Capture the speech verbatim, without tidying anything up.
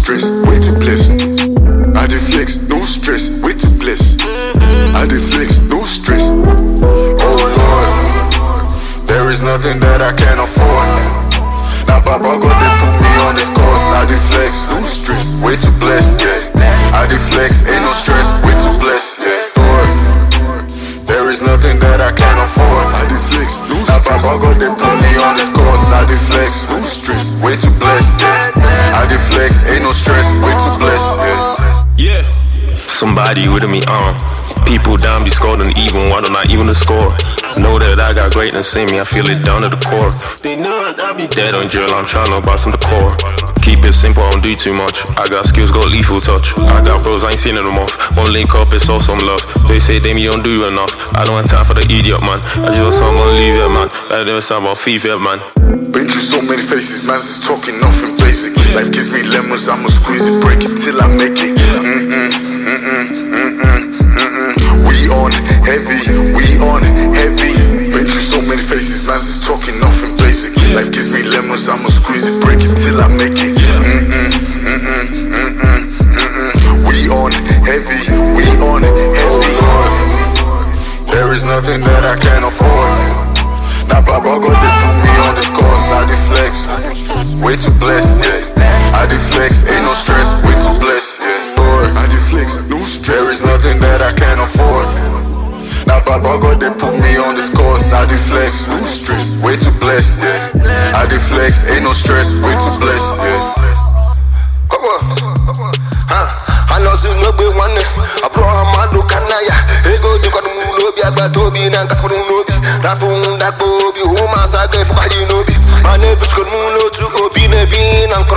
stress, way too blessed. I dey flex, no stress, way too blessed. I dey flex, no stress. Oh Lord, there is nothing that I can't afford. Now Papa God they put me on this course. I dey flex, no stress, way too blessed, yeah. I dey flex, ain't no stress, way too blessed, yeah. Lord, there is nothing that I can't afford. I dey flex, no stress. Now Papa God they put me on this course. I dey flex, no stress, way too blessed, yeah. I dey flex, ain't no stress, way too blessed, yeah. Yeah. Somebody with me on. People down be scolding even, why don't I even the score? Know that I got greatness in me, I feel it down to the core. They know that I be dead on drill, I'm tryna bust in the core. Keep it simple, I don't do too much. I got skills, got lethal touch. I got bros, I ain't seen them off. Won't link up, it's all some love. They say they me don't do enough. I don't have time for the idiot, man. I just want someone leave it, man. I don't sound about thief it, man. Been through so many faces, man's just talking nothing basic. Life gives me lemons, I'ma squeeze it, break it till I make it. Mm-mm, mm-mm, mm-mm, mm-mm. We on heavy, we on heavy. Been through so many faces, man's just talking nothing basic. Life gives me lemons, I'ma squeeze it, break it till I make it. Mm-mm, mm-mm, mm-mm, mm-mm. We on heavy, we on heavy. There is nothing that I can't afford. Now Papa God they put me on this course. I dey flex, way too blessed, yeah. I dey flex, ain't no stress, way too blessed, yeah. Lord, I dey flex, no stress. There is nothing that I can't afford. Now Papa God they put me on this course. I dey flex, no stress, way too blessed, yeah. I dey flex, ain't no stress, way too blessed, yeah. Come on, huh? I know some no be one. I brought a man to Canaya. Hey go you got no be agba to be na kas no be. Rapun that bobi who must I get for you no be. My neighbors got no to go be na be na